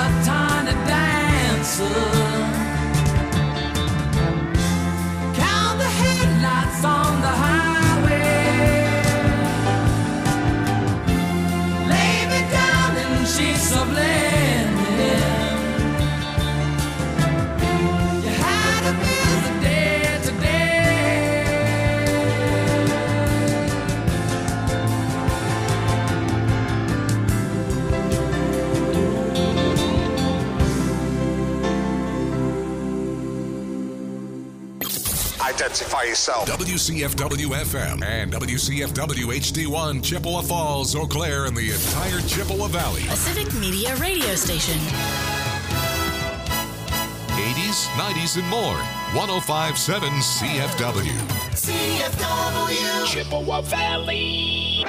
a tiny dancer. Count the headlights on the highway. Lay me down in sheets of linen. You had a busy day today. Identify yourself. WCFW FM and WCFW HD1, Chippewa Falls, Eau Claire, and the entire Chippewa Valley. A civic media radio station. 80s, 90s, and more. 105.7 CFW. CFW. Chippewa Valley.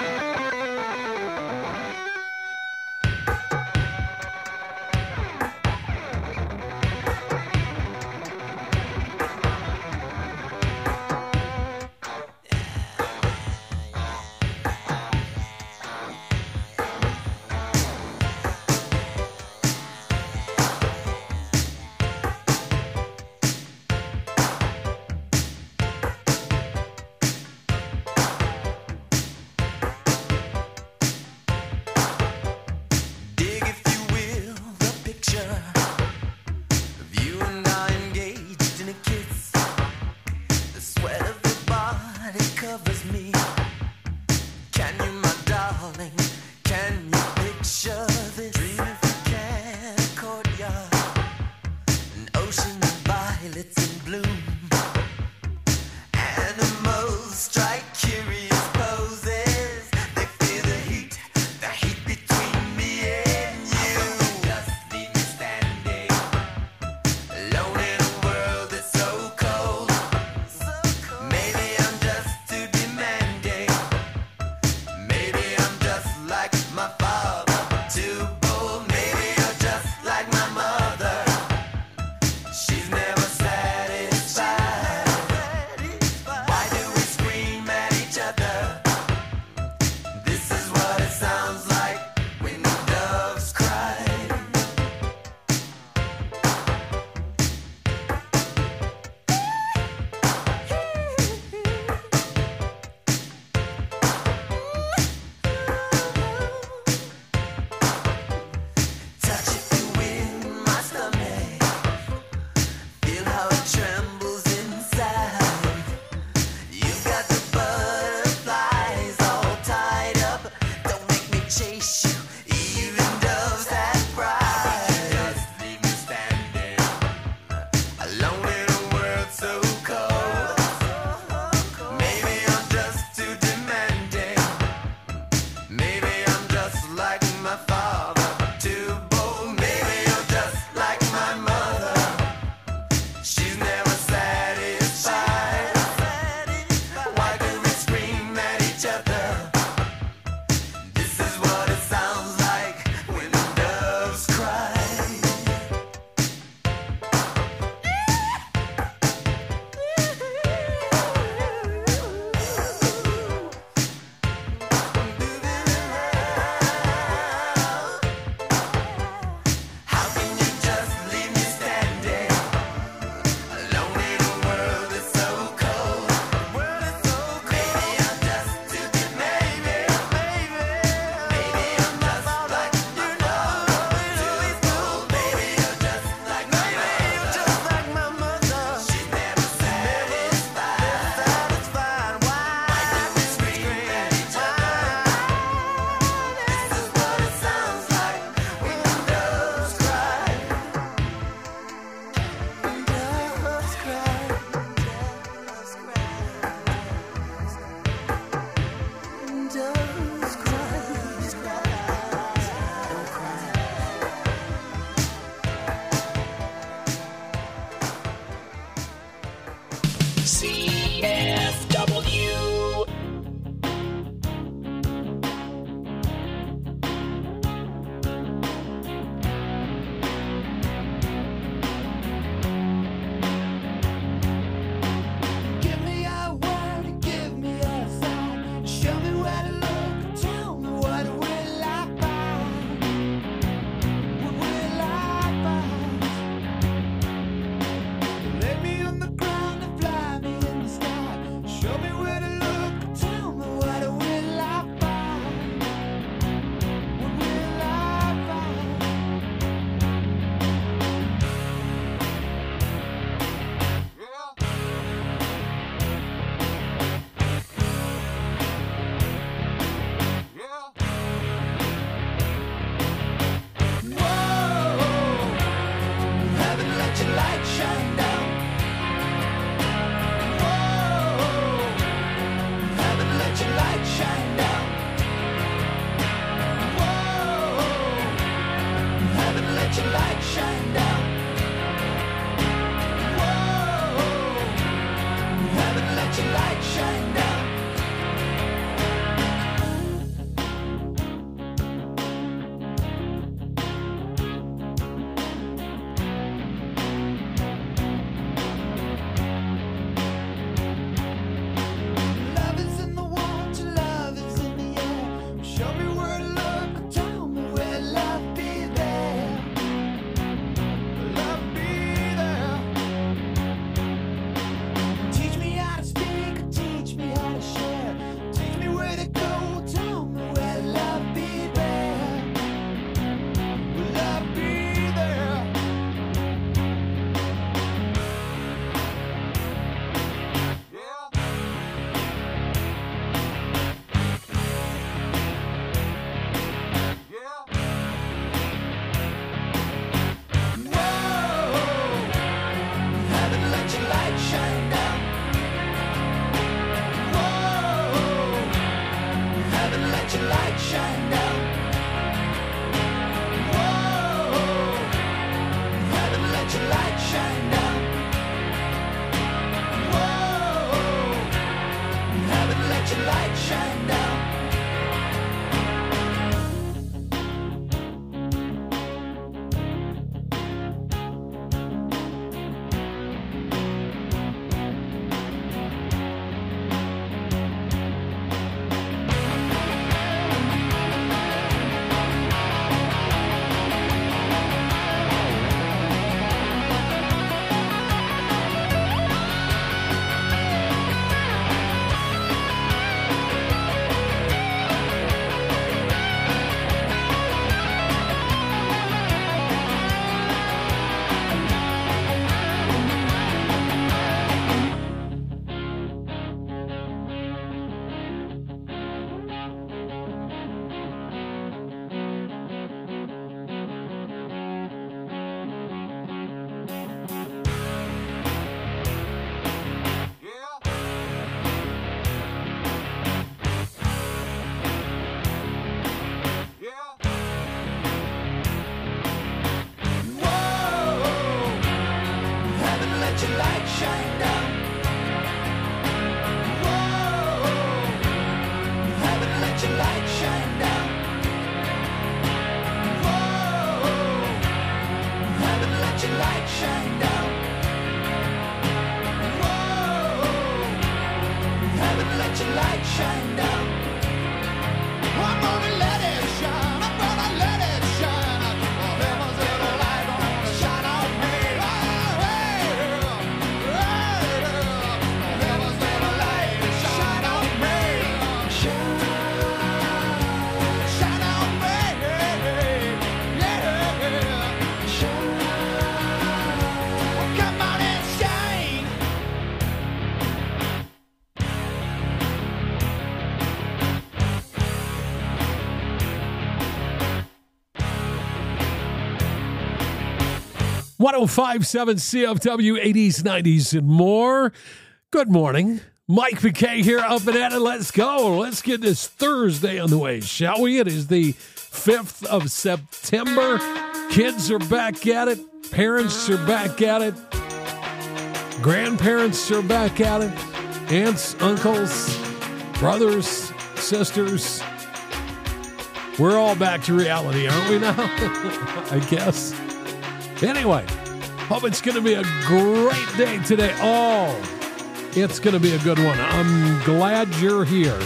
105.7 CFW, 80s, 90s, and more. Good morning. Mike McKay here, up and at it. Let's go. Let's get this Thursday on the way, shall we? It is the 5th of September. Kids are back at it. Parents are back at it. Grandparents are back at it. Aunts, uncles, brothers, sisters. We're all back to reality, aren't we now? I guess. Anyway, hope it's going to be a great day today. Oh, it's going to be a good one. I'm glad you're here.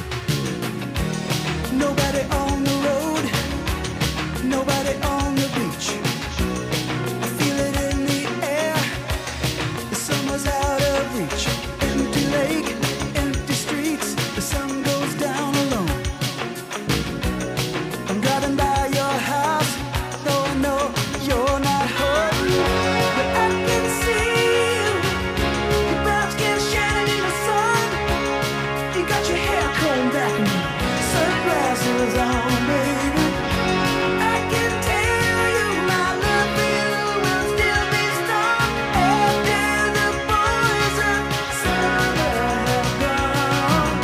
Nobody on the road, nobody on the beach. I feel it in the air, the summer's out of reach. Empty lake, empty streets, the sun goes down alone. I'm driving by your house, though I know you're not home. But I can see you, your brown skin shining in the sun. You got your hair combed back and sunglasses on, baby. I can tell you my love for you will still be strong after the boys of summer have gone.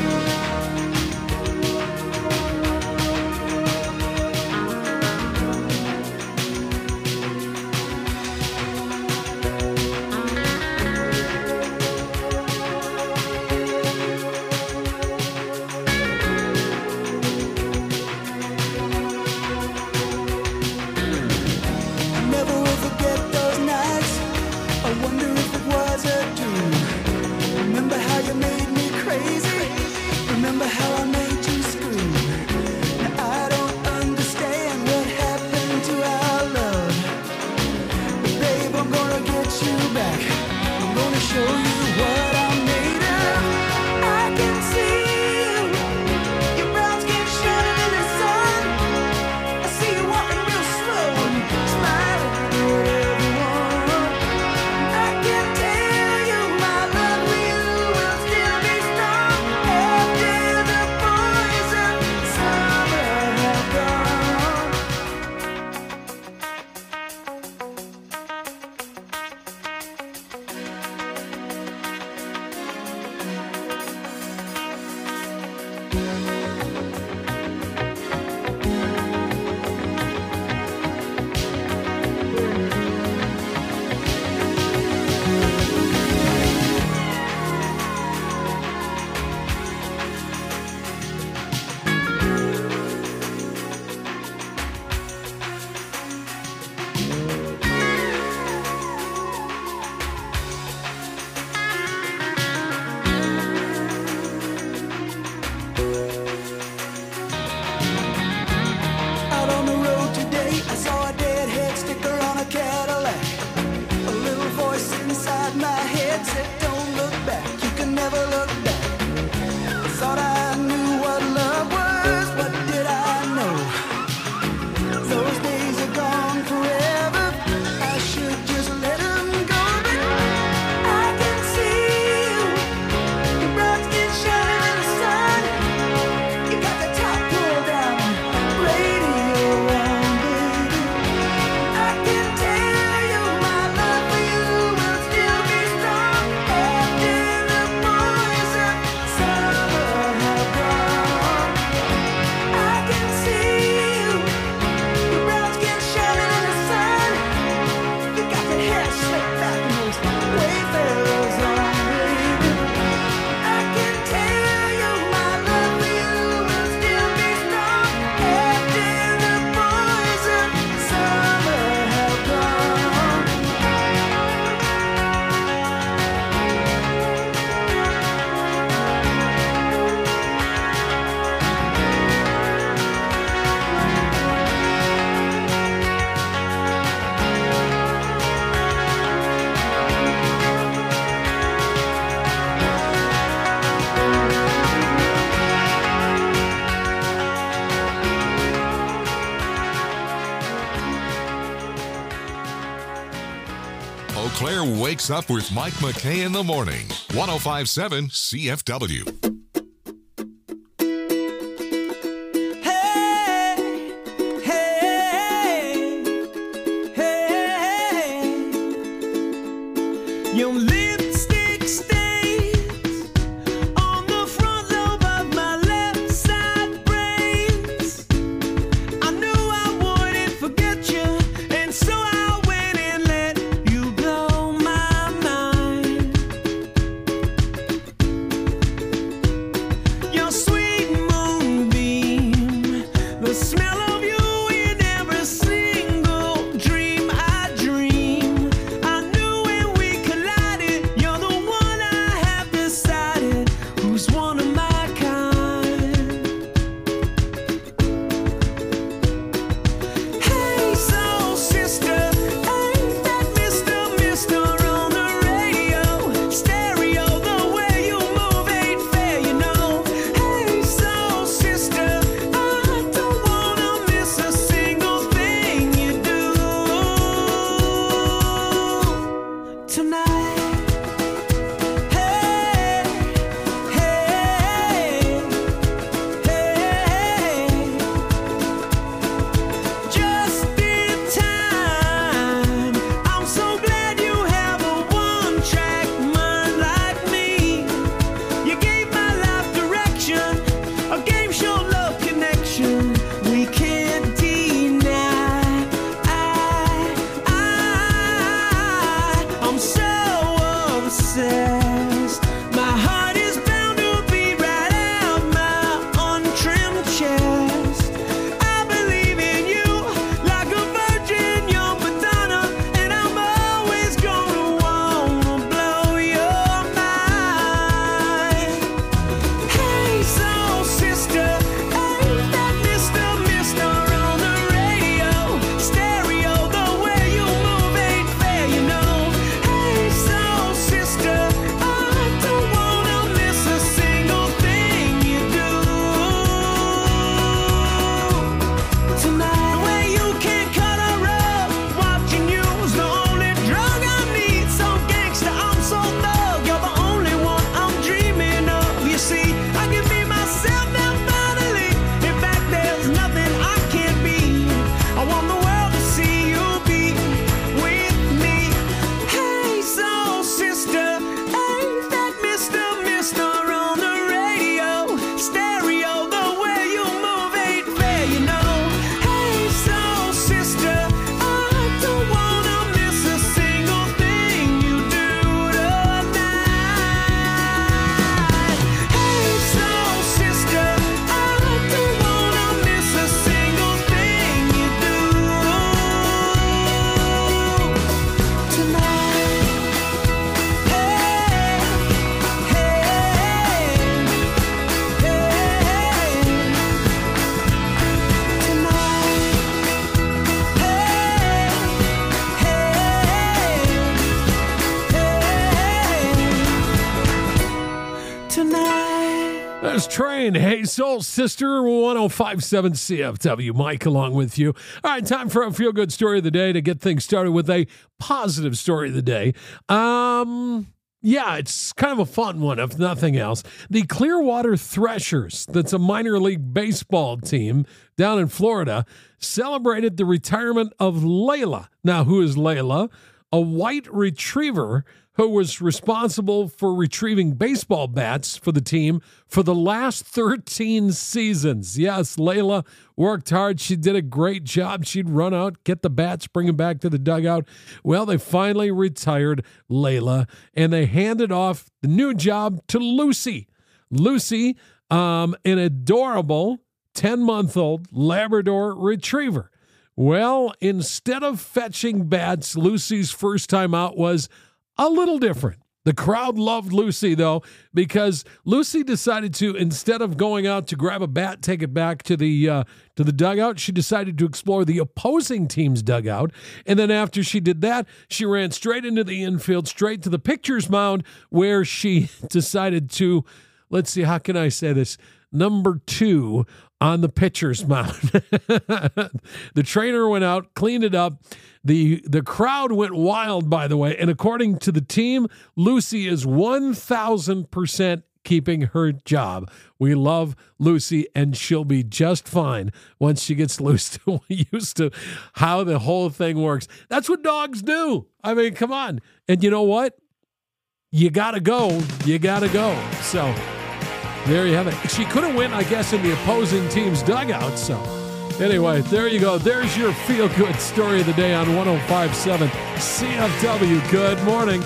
I never will forget those nights. I wonder if it was a dream. Remember how you made me crazy? Remember how I made you scream? Now I don't understand what happened to our love. But babe, I'm gonna get you back. I'm gonna show you what I'm made of. I can see you, your brown skin shining in the sun. I see you walking real slow and smiling at everyone. I can tell you my love for you will still be strong after the boys of summer have gone. Out on the road today, I saw a deadhead sticker on a Cadillac. A little voice inside my head said, don't look back, you can never look back. I thought I knew what love was, what did I know? Those days are gone forever, I should just let them go. But I can see you, your brown skin shining in the sun. You got the top pulled down, radio on, baby. I can tell you my love for you will still be strong after the boys of summer have gone. I can see you, your brown skin shining in the sun. You got that hair slicked back and those wayfarers on, baby. I can tell you my love for you will still be strong after the boys of summer have gone. Eau Claire wakes up with Mike McKay in the morning. 105.7 CFW. Hey, hey, hey. Your lipstick stains on the front lobe of my left side brains. I knew I wouldn't forget you, and so I went and let you blow my mind. Your sweet moonbeam, the smell of you in every single dream I dream. I knew when we collided, you're the one I have decided who's one of my kind. Hey, soul sister, ain't that Mr. on the radio? Stereo, the way you move ain't fair, you know. Hey, soul sister, I don't wanna miss a single thing you do tonight. Hey, hey, hey, just in time. I'm so glad you have a one-track mind like me. You gave my life direction, a game show love connection we can't deny. I'm so obsessed. My heart is bound to beat right out my untrimmed chest. I believe in you like a virgin young Madonna, and I'm always gonna wanna blow your mind. Hey, soul sister, ain't that Mr. on the radio? Stereo, the way you move ain't fair, you know. Hey, soul sister, I don't wanna miss a single thing you do tonight. The way you can cut a rug, watching you's the only drug I need. So gangsta, I'm so thug, you're the only one I'm dreaming of. You see, I can be myself now finally. In fact, there's nothing I can't be. I want the world to see you be with me. Hey, soul sister, ain't that Mr. on the radio? Stereo, the way you move ain't fair, you know. Hey, soul sister, I don't wanna miss a single thing you do tonight. Hey, soul sister, I don't wanna miss a single thing you do tonight. Hey, hey, tonight. That's Train. Hey, Soul Sister, 1057 CFW. Mike along with you. All right, time for a feel-good story of the day to get things started with a positive story of the day. Yeah, it's kind of a fun one, if nothing else. The Clearwater Threshers, that's a minor league baseball team down in Florida, celebrated the retirement of Layla. Now, who is Layla? A white retriever who was responsible for retrieving baseball bats for the team for the last 13 seasons. Yes, Layla worked hard. She did a great job. She'd run out, get the bats, bring them back to the dugout. Well, they finally retired Layla, and they handed off the new job to Lucy. Lucy, an adorable 10-month-old Labrador retriever. Well, instead of fetching bats, Lucy's first time out was a little different. The crowd loved Lucy, though, because Lucy decided to, instead of going out to grab a bat, take it back to the dugout, she decided to explore the opposing team's dugout. And then after she did that, she ran straight into the infield, straight to the pitcher's mound, where she decided to, let's see, how can I say this? Number 2 on the pitcher's mound. The trainer went out, cleaned it up. The crowd went wild, by the way. And according to the team, Lucy is 1,000% keeping her job. We love Lucy, and she'll be just fine once she gets used to how the whole thing works. That's what dogs do. I mean, come on. And you know what? you got to go. You got to go. So there you have it. She couldn't win, I guess, in the opposing team's dugout. So anyway, there you go. There's your feel-good story of the day on 105.7 CFW. Good morning.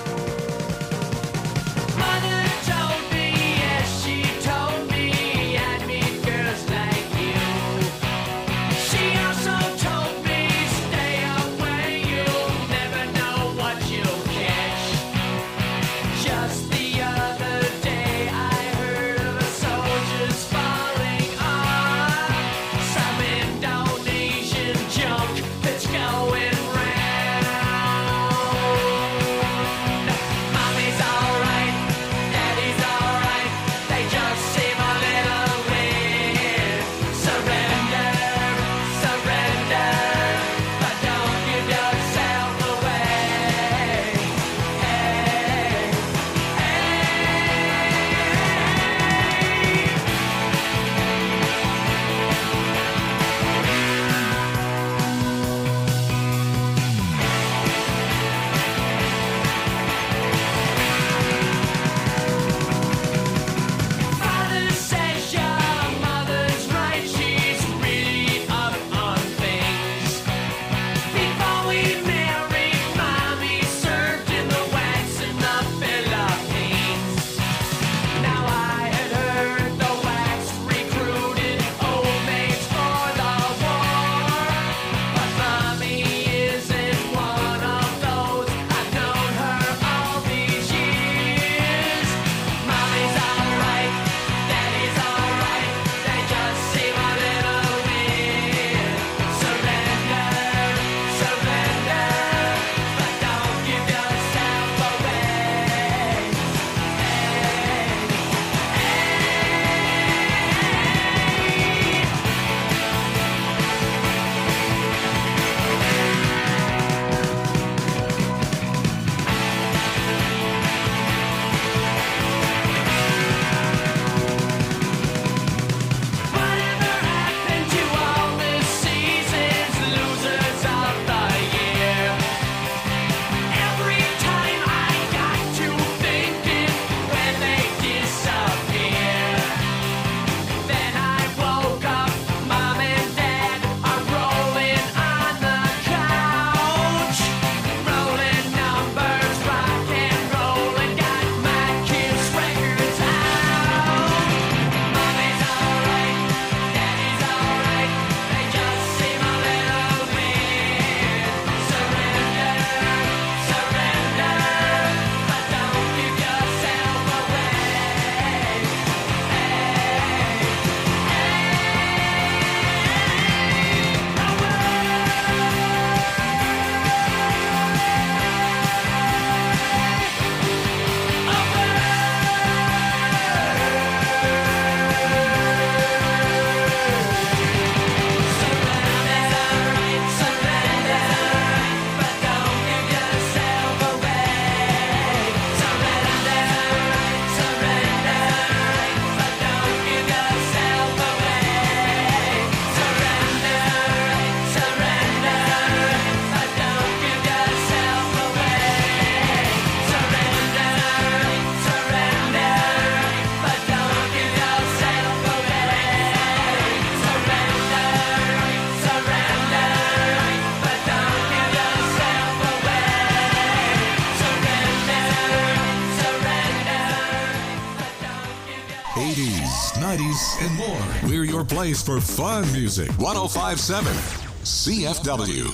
And more. We're your place for fun music. 105.7 CFW.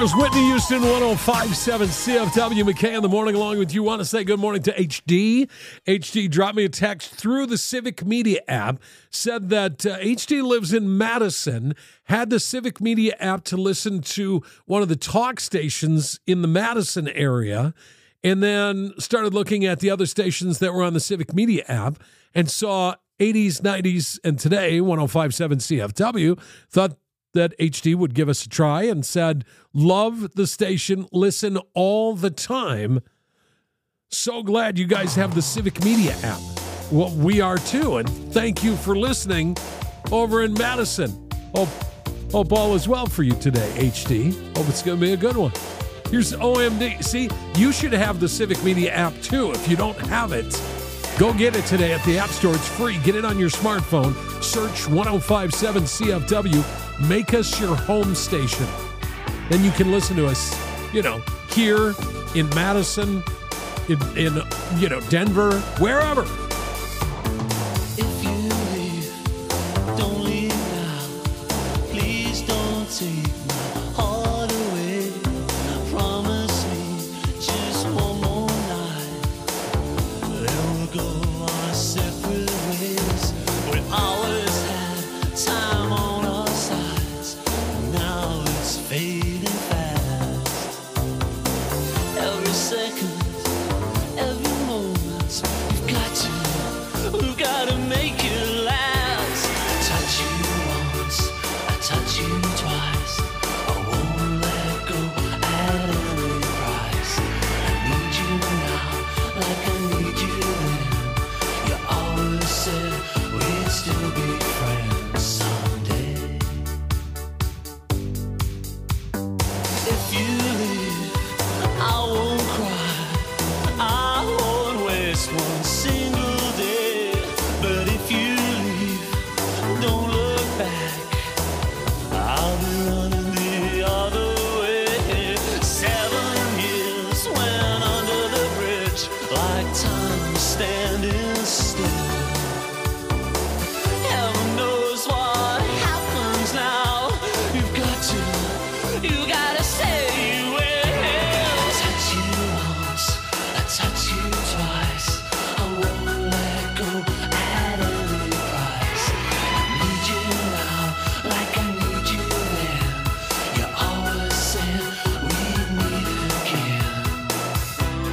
Here's Whitney Houston, 105.7 CFW. McKay in the morning along with you. Want to say good morning to HD. HD dropped me a text through the Civic Media app, said that HD lives in Madison, had the Civic Media app to listen to one of the talk stations in the Madison area, and then started looking at the other stations that were on the Civic Media app and saw 80s, 90s, and today, 105.7 CFW, thought that HD would give us a try and said, love the station, listen all the time. So glad you guys have the Civic Media app. Well, we are too, and thank you for listening over in Madison. Hope all is well for you today, HD. Hope it's going to be a good one. Here's OMD. See, you should have the Civic Media app too. If you don't have it, go get it today at the App Store. It's free. Get it on your smartphone. Search 105.7 CFW. Make us your home station. Then you can listen to us, here in Madison, in Denver, wherever. If you leave, don't leave now. Please don't take my heart away. Promise me just one more night. Then we'll go our separate ways. We always had time on our sides. Now it's fading fast. Every second, every moment, we've got to make it last. I touch you once, I touch you twice. I won't let go at any price. I need you now, like I need you then. You always said we'd still be friends someday. If you leave, I won't cry, I won't waste one single day. But if you leave, don't look back. I'll be running the other way. 7 years went under the bridge, like time standing still. Heaven knows what happens now. You gotta say you will. I touch you once, I touch you twice. I won't let go at any price. I need you now, like I need you then. You always said we'd meet again.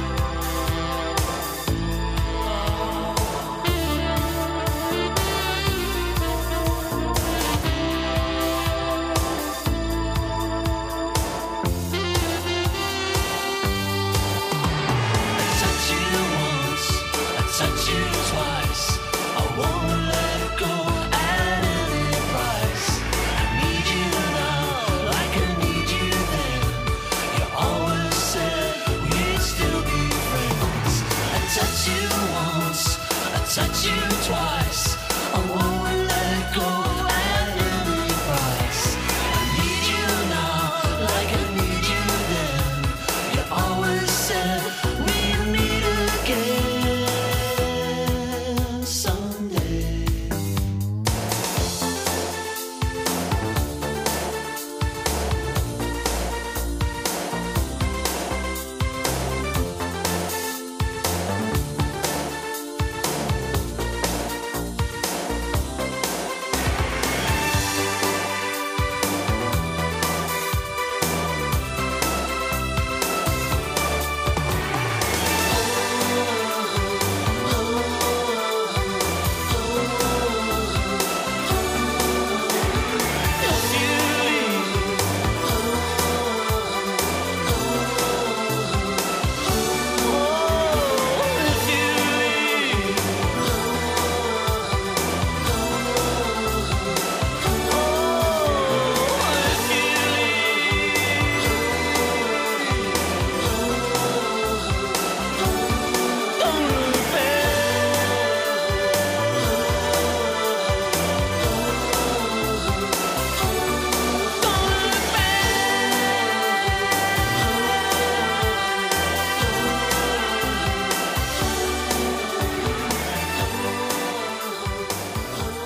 I touch you once, I touch you twice. I won't let go at any price. I need you now, like I need you then. You always said we'd still be friends. I touch you once, I touch you twice. I won't let go at any price. I need you now, like I need you then. You always said we'd meet again someday. If you leave, if you leave, if you leave, don't look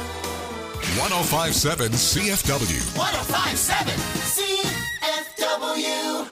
CFW. 1057 CFW. CFW.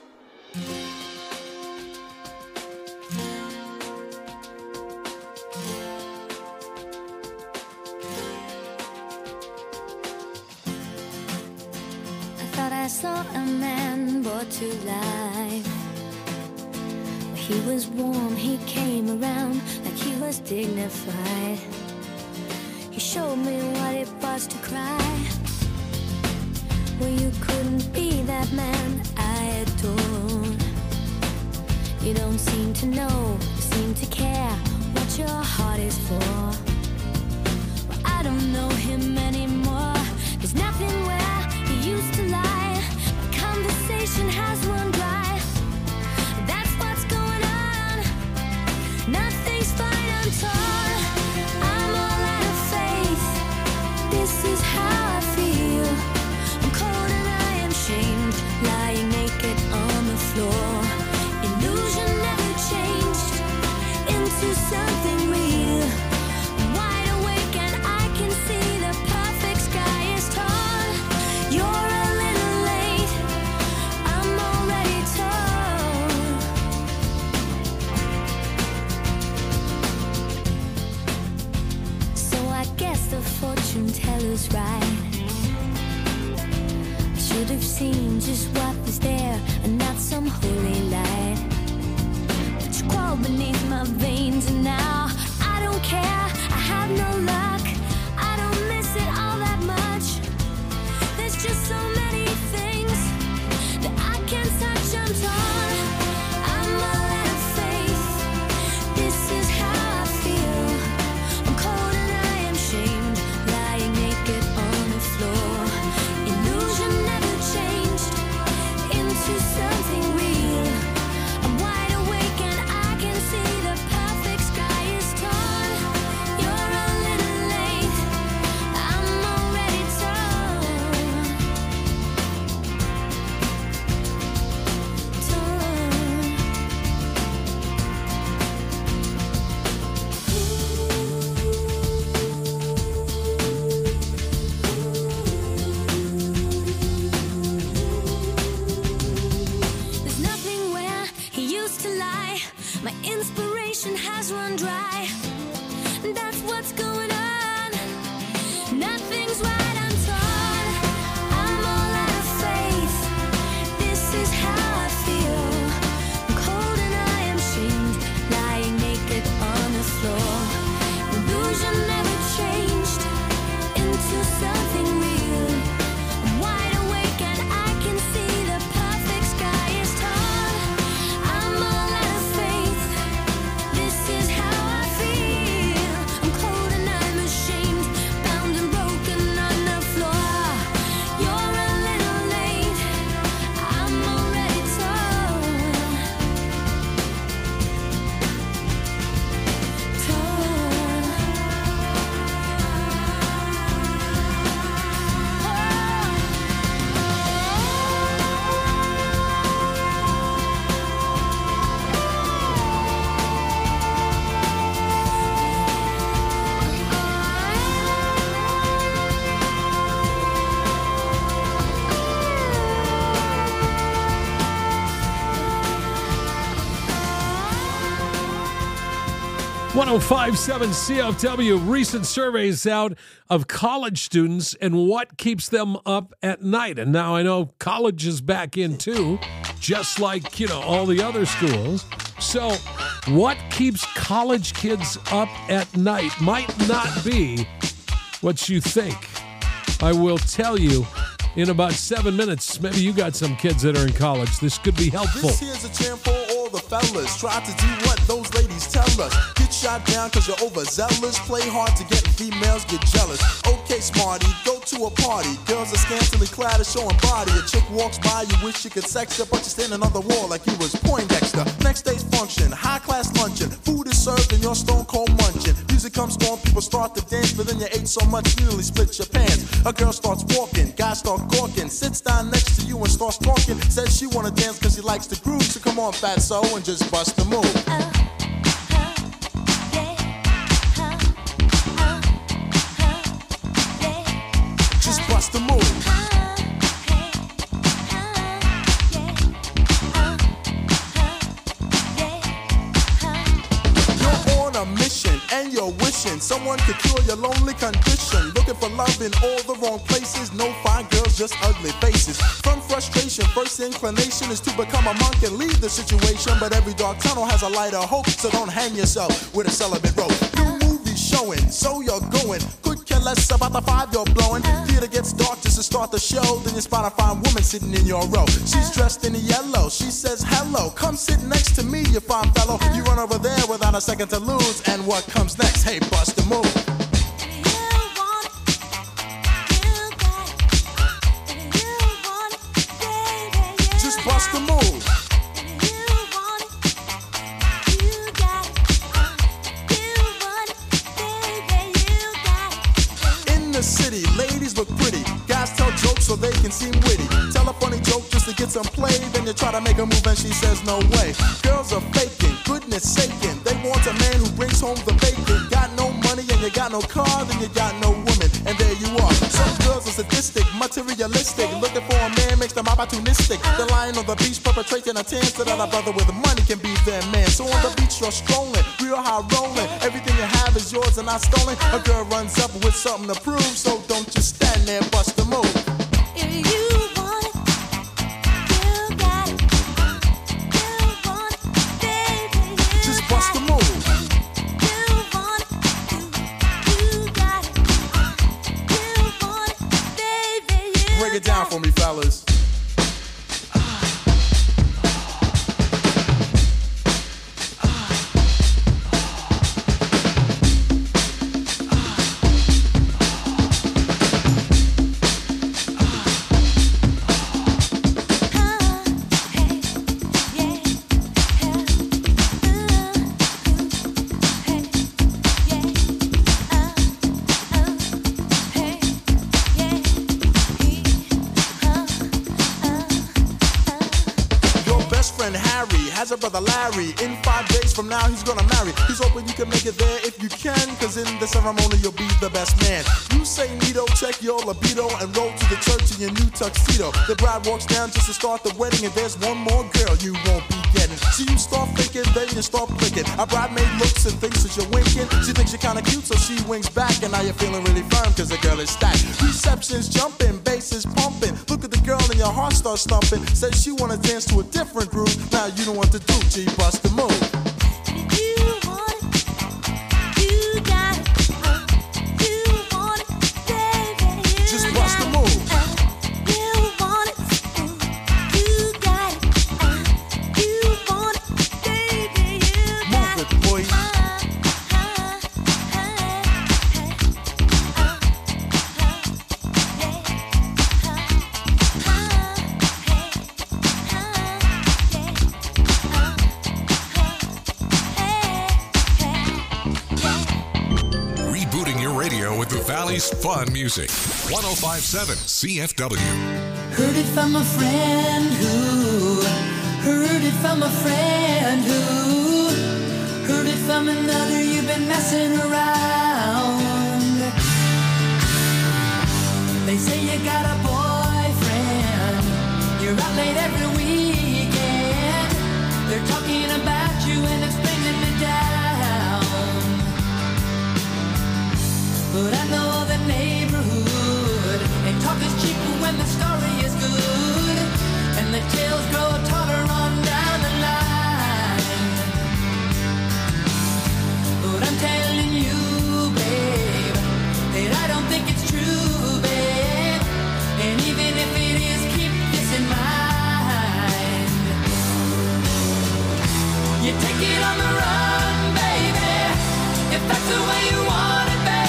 I saw a man brought to life. He was warm, he came around like he was dignified. He showed me what it was to cry. Well, you couldn't be that man I adored. You don't seem to know, you seem to care what your heart is for. Well, I don't know him anymore. There's nothing where he used to lie. Conversation has run dry. That's what's going on. Nothing's fine, I'm torn. I'm all out of faith. This is how I feel. I'm cold and I am shamed, lying naked on the floor. Illusion never changed into something real. I'm wide awake and I can see the perfect sky is torn. You're a little late. I'm already torn. So I guess the fortune teller's right. I should have seen just what was there and not some holy light. But you crawl beneath my veins and now I don't care. I have no luck. I don't miss it all that much. There's just so many things that I can't touch. I'm torn. I'm all out of faith. This is how I feel. I'm cold and I am shamed, lying naked on the floor. Illusion never changed into something real. I'm wide awake and I can see the perfect sky is torn. You're a little late. I'm already torn. There's nothing where he used to lie. My inspiration has run dry. That's what's going on. Nothing's right, I'm torn. I'm all out of faith. This is how I feel. I'm cold and I am shamed, lying naked on the floor. Illusion never changed into something real. I'm wide awake and I can see the perfect sky is torn. I'm all out of faith. This is how I feel. I'm cold and I'm ashamed, bound and broken on the floor. You're a little late. I'm already torn. One 1057 CFW, recent surveys out of college students and what keeps them up at night. And now I know college is back in too, just like, all the other schools. So what keeps college kids up at night might not be what you think. I will tell you in about 7 minutes. Maybe you got some kids that are in college. This could be helpful. This here's a chant for all the fellas. Try to do what those ladies tell us. Get shot down cause you're overzealous. Play hard to get females, get jealous. Okay, smarty, go to a party. Girls are scantily clad and showing body. A chick walks by, you wish you could sex her, but you're standing on the wall like you was Poindexter. Next day's function, high class luncheon. Food is served and you're stone cold munching. Music comes on, people start to dance, but then you ate so much you nearly split your pants. A girl starts walking, guys start gawking, sits down next to you and starts talking. Says she wanna dance cause she likes the groove. So come on, fatso, and just bust the move. Just bust the move. a lonely condition, looking for love in all the wrong places. No fine girls, just ugly faces. From frustration, first inclination is to become a monk and leave the situation. But every dark tunnel has a light of hope, so don't hang yourself with a celibate rope. New movie showing, so you're going. Could care less about the 5 you're blowing. Theater gets dark just to start the show. Then you spot a fine woman sitting in your row. She's dressed in yellow. She says hello. Come sit next to me, you fine fellow. You run over there without a second to lose. And what comes next? Hey, bust a move. Just bust a move. The city, ladies look pretty. Guys tell jokes so they can seem witty. Tell a funny joke just to get some play. Then you try to make a move and she says no way. Girls are faking, goodness saking. They want a man who brings home the bacon. Got no money and you got no car, then you got no woman. And there you are. Some girls are sadistic, materialistic. Looking for a man makes them opportunistic. They're lying on the beach perpetrating a tan so that a brother with money can be their man. So on the beach you're strolling, real high rolling. Everything you have is yours and not stolen. A girl runs up with something to prove. So don't just stand there, bust a move. If you want it, you got it. You want it, baby, you just bust a move. You want it, you got it. You want it, baby, you break it down for me, fellas. Has a brother Larry. In 5 days from now he's gonna marry. He's hoping you can make it there if you can, cause in the ceremony you'll be the best man. You say neato, check your libido, and roll to the church in your new tuxedo. The bride walks down just to start the wedding, and there's one more girl you won't be getting. So you start thinking, then you start flicking. A bridemaid looks and thinks that you're winking. She thinks you're kinda cute, so she winks back, and now you're feeling really firm cause the girl is stacked. Reception's jumping, bass is pumping. Look at the girl and your heart starts thumping. Says she wanna dance to a different groove. Now you don't want to do, G, bust the move. You want it, you got it. You want it, baby, you just bust the move. You want it, you got it. You want it, baby, you got it. Move it, boy. With the Valley's fun music. 105.7 CFW. Heard it from a friend who heard it from a friend who heard it from another. You've been messing around. They say you got a boyfriend. You're out late every weekend. They're talking about you and it's bringing me down. But I know the neighborhood, and talk is cheap when the story is good, and the tales grow taller on down the line. But I'm telling you, babe, that I don't think it's true, babe. And even if it is, keep this in mind. You take it on the run, baby, if that's the way you want it, baby.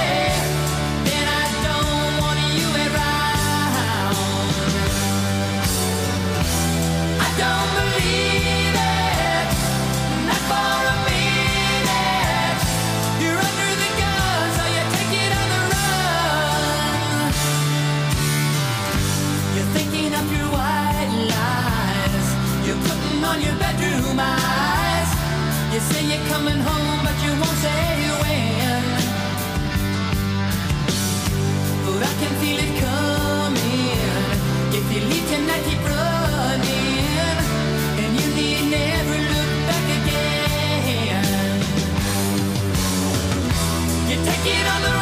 Don't believe it, not for a minute. You're under the gun, so you take it on the run. You're thinking up your white lies. You're putting on your bedroom eyes. You say you're coming home, but you won't say when. But I can feel it coming. If you leave tonight, keep running. Never look back again. You take it on the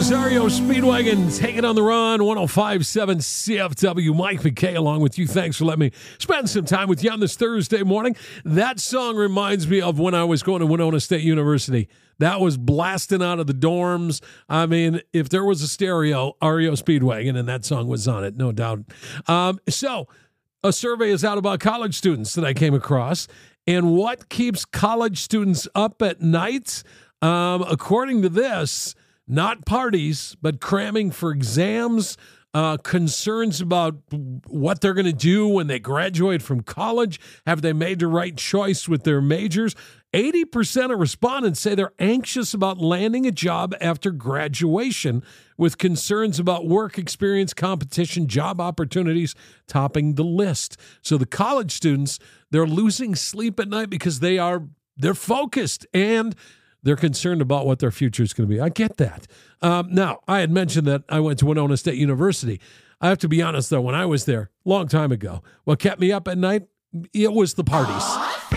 is REO Speedwagon, taking on the run, 105.7 CFW. Mike McKay along with you. Thanks for letting me spend some time with you on this Thursday morning. That song reminds me of when I was going to Winona State University. That was blasting out of the dorms. I mean, if there was a stereo, REO Speedwagon, and that song was on it, no doubt. So a survey is out about college students that I came across, and what keeps college students up at night? According to this, not parties, but cramming for exams, concerns about what they're going to do when they graduate from college. Have they made the right choice with their majors? 80% of respondents say they're anxious about landing a job after graduation, with concerns about work experience, competition, job opportunities topping the list. So the college students, they're losing sleep at night because they're focused and they're concerned about what their future is going to be. I get that. Now, I had mentioned that I went to Winona State University. I have to be honest, though, when I was there, a long time ago, what kept me up at night, it was the parties.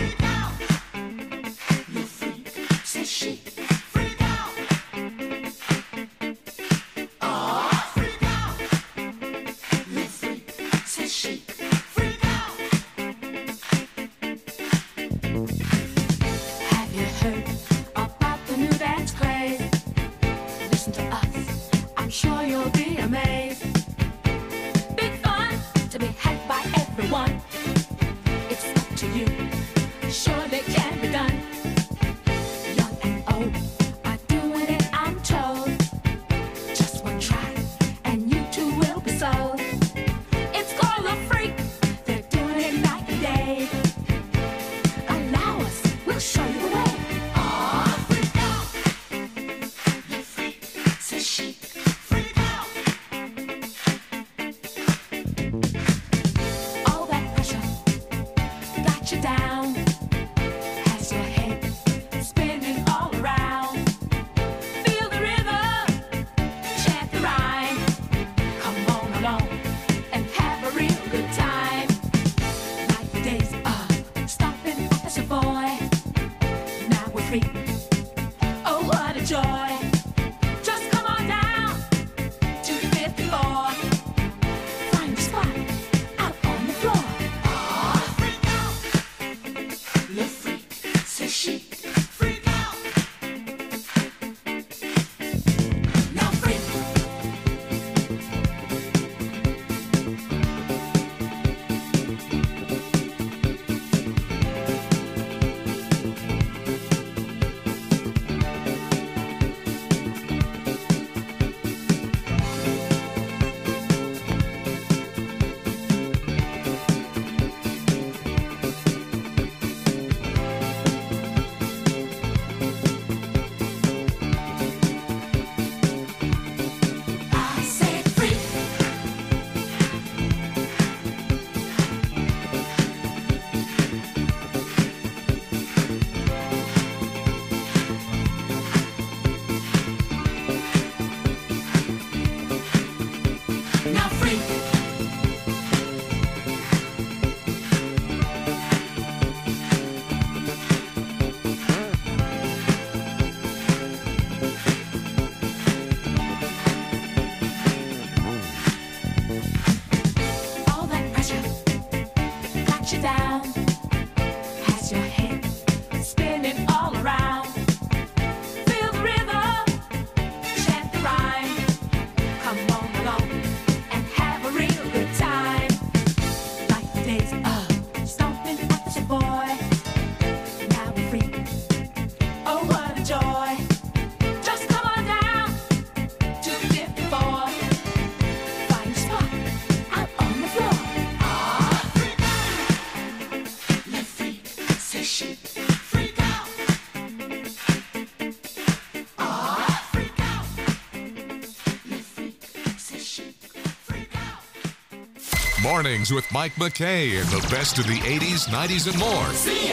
Mornings with Mike McKay and the best of the 80s, 90s, and more.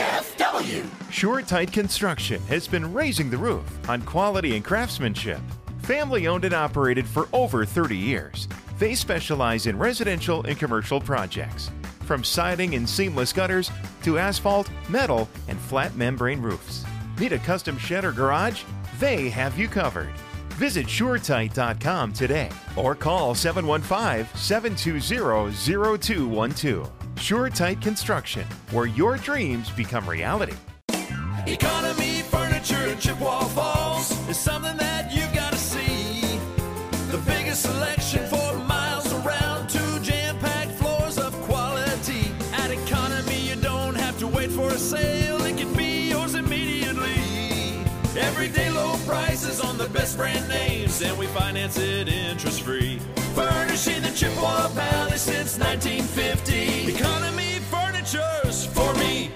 CFW. SureTight Construction has been raising the roof on quality and craftsmanship. Family owned and operated for over 30 years. They specialize in residential and commercial projects, from siding and seamless gutters to asphalt, metal, and flat membrane roofs. Need a custom shed or garage? They have you covered. Visit SureTight.com today or call 715-720-0212. SureTight Construction, where your dreams become reality. Economy Furniture in Chippewa Falls is something that you've got to see. The biggest selection for miles around, 2 jam-packed floors of quality. At Economy, you don't have to wait for a sale. It can be yours immediately. Everyday low prices on the best brand names, and we finance it interest-free. Furnishing the Chippewa Valley since 1950. Economy Furniture's for me.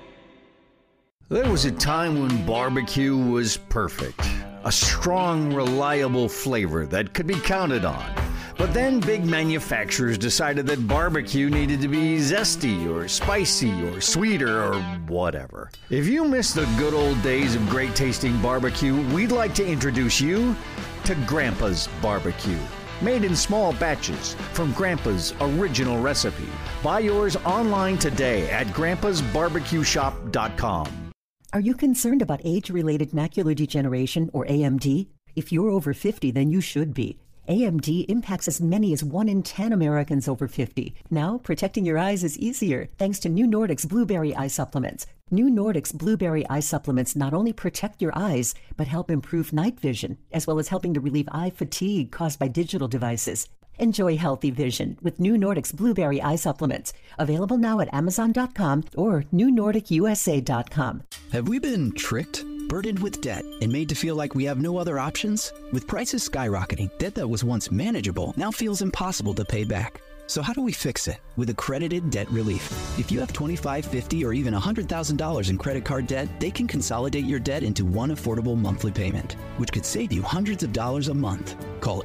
There was a time when barbecue was perfect. A strong, reliable flavor that could be counted on. But then big manufacturers decided that barbecue needed to be zesty or spicy or sweeter or whatever. If you miss the good old days of great tasting barbecue, we'd like to introduce you to Grandpa's Barbecue. Made in small batches from Grandpa's original recipe. Buy yours online today at grandpasbarbecueshop.com. Are you concerned about age-related macular degeneration, or AMD? If you're over 50, then you should be. AMD impacts as many as 1 in 10 Americans over 50. Now, protecting your eyes is easier thanks to New Nordic's Blueberry Eye Supplements. New Nordic's Blueberry Eye Supplements not only protect your eyes, but help improve night vision, as well as helping to relieve eye fatigue caused by digital devices. Enjoy healthy vision with New Nordic's Blueberry Eye Supplements. Available now at Amazon.com or NewNordicUSA.com. Have we been tricked, burdened with debt, and made to feel like we have no other options? With prices skyrocketing, debt that was once manageable now feels impossible to pay back. So how do we fix it? With accredited debt relief. If you have $25,000, $50,000, or even $100,000 in credit card debt, they can consolidate your debt into one affordable monthly payment, which could save you hundreds of dollars a month. Call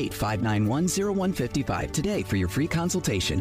888-591-0155 today for your free consultation.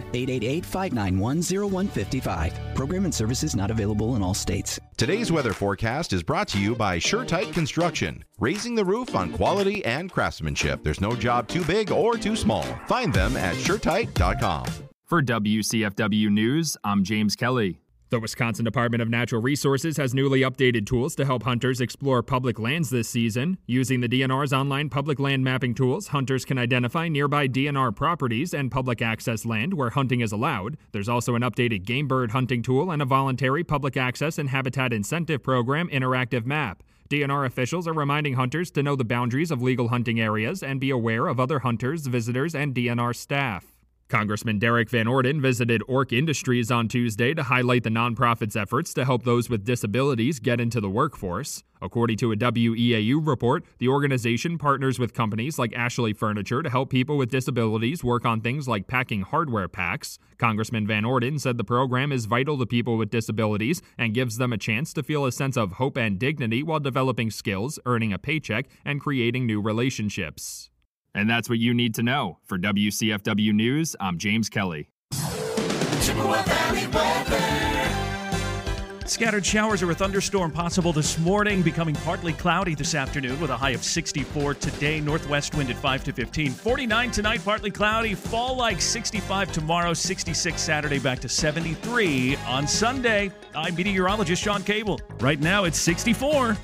888-591-0155. Program and services not available in all states. Today's weather forecast is brought to you by SureTight Construction, raising the roof on quality and craftsmanship. There's no job too big or too small. Find them at SureTight.com. For WCFW News, I'm James Kelly. The Wisconsin Department of Natural Resources has newly updated tools to help hunters explore public lands this season. Using the DNR's online public land mapping tools, hunters can identify nearby DNR properties and public access land where hunting is allowed. There's also an updated game bird hunting tool and a voluntary public access and habitat incentive program interactive map. DNR officials are reminding hunters to know the boundaries of legal hunting areas and be aware of other hunters, visitors, and DNR staff. Congressman Derek Van Orden visited Ork Industries on Tuesday to highlight the nonprofit's efforts to help those with disabilities get into the workforce. According to a WEAU report, the organization partners with companies like Ashley Furniture to help people with disabilities work on things like packing hardware packs. Congressman Van Orden said the program is vital to people with disabilities and gives them a chance to feel a sense of hope and dignity while developing skills, earning a paycheck, and creating new relationships. And that's what you need to know. For WCFW News, I'm James Kelly. Chippewa Valley weather. Scattered showers or a thunderstorm possible this morning, becoming partly cloudy this afternoon with a high of 64 today. Northwest wind at 5 to 15. 49 tonight, partly cloudy. Fall-like 65 tomorrow. 66 Saturday, back to 73 on Sunday. I'm meteorologist Sean Cable. Right now it's 64.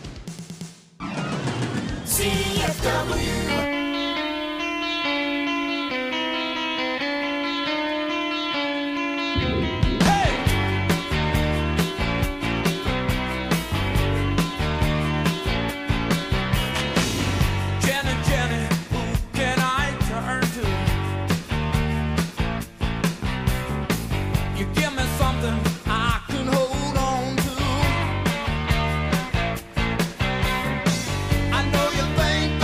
CFW. I know you think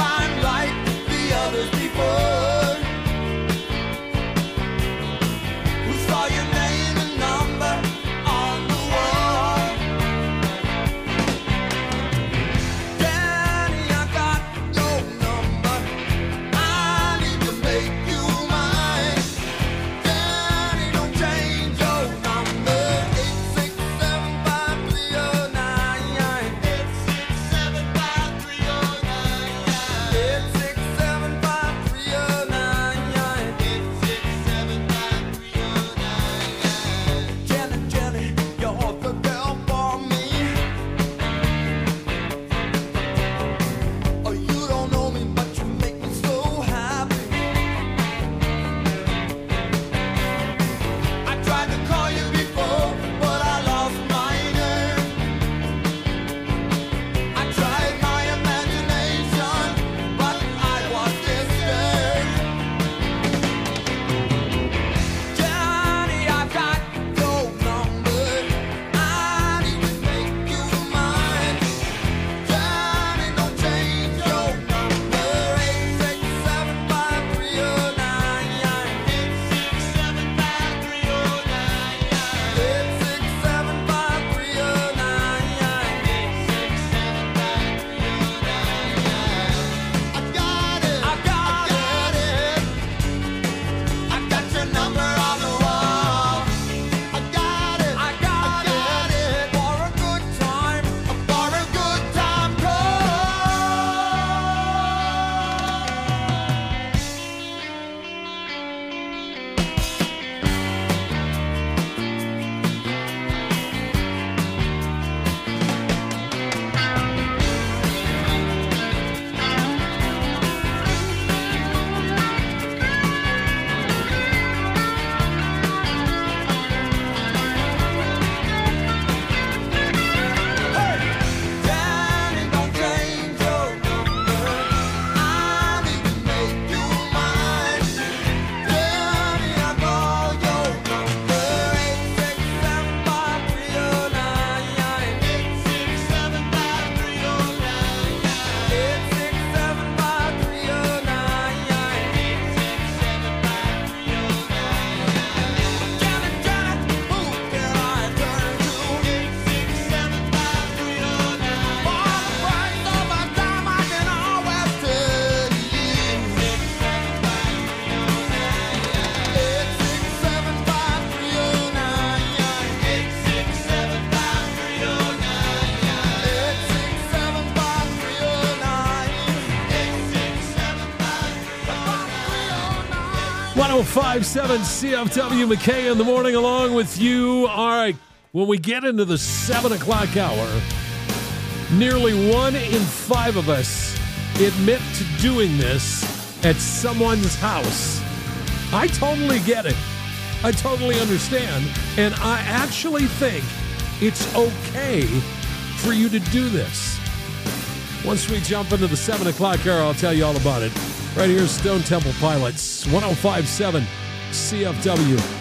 105.7 CFW McKay in the morning along with you. All right, when we get into the 7 o'clock hour, nearly 1 in 5 of us admit to doing this at someone's house. I totally get it. I totally understand. And I actually think it's okay for you to do this. Once we jump into the 7 o'clock hour, I'll tell you all about it. Right here, Stone Temple Pilots, 105.7 CFW.